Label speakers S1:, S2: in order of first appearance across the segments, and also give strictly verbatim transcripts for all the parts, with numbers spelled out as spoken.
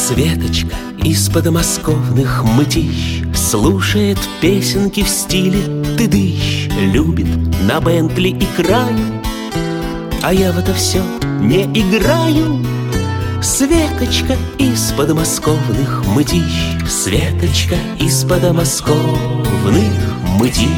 S1: Светочка из подмосковных мытищ слушает песенки в стиле тыдыщ, любит на Бентли и краю, а я в это все не играю. Светочка из подмосковных мытищ, Светочка из подмосковных мытищ.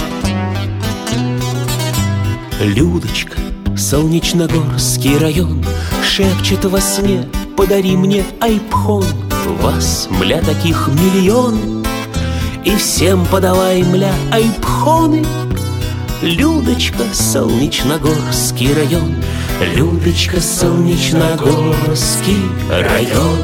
S1: Людочка, Солнечногорский район, шепчет во сне: подари мне айпхон. Вас, мля, таких миллион, и всем подавай, мля, айпхоны. Людочка, Солнечногорский район, Людочка, Солнечногорский район.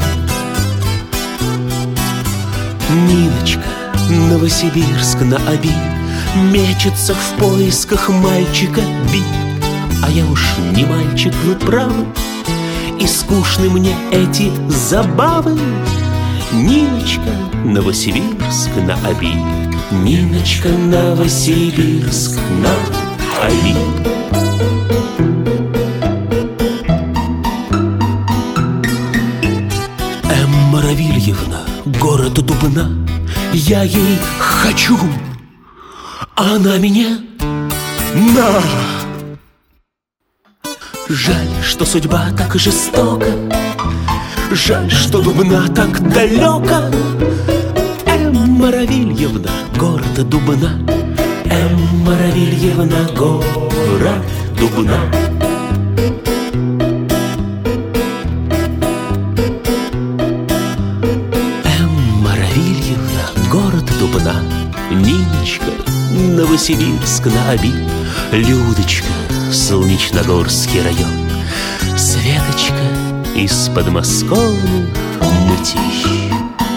S1: Ниночка, Новосибирск на Оби, мечется в поисках мальчика Би. А я уж не мальчик, вы правы, и скучны мне эти забавы. Ниночка, Новосибирск на Оби, Ниночка, Новосибирск на Оби. Эмма Равильевна, город Дубна, я ей хочу, а она меня на. Жаль, что судьба так жестока, жаль, что Дубна так далека. Эмма Равильевна, город Дубна, Эмма Равильевна, город Дубна. Эмма Равильевна, город Дубна, Ниночка, Новосибирск на Оби, Людочка, Солнечногорский район, Светочка из подмосковных мытищ.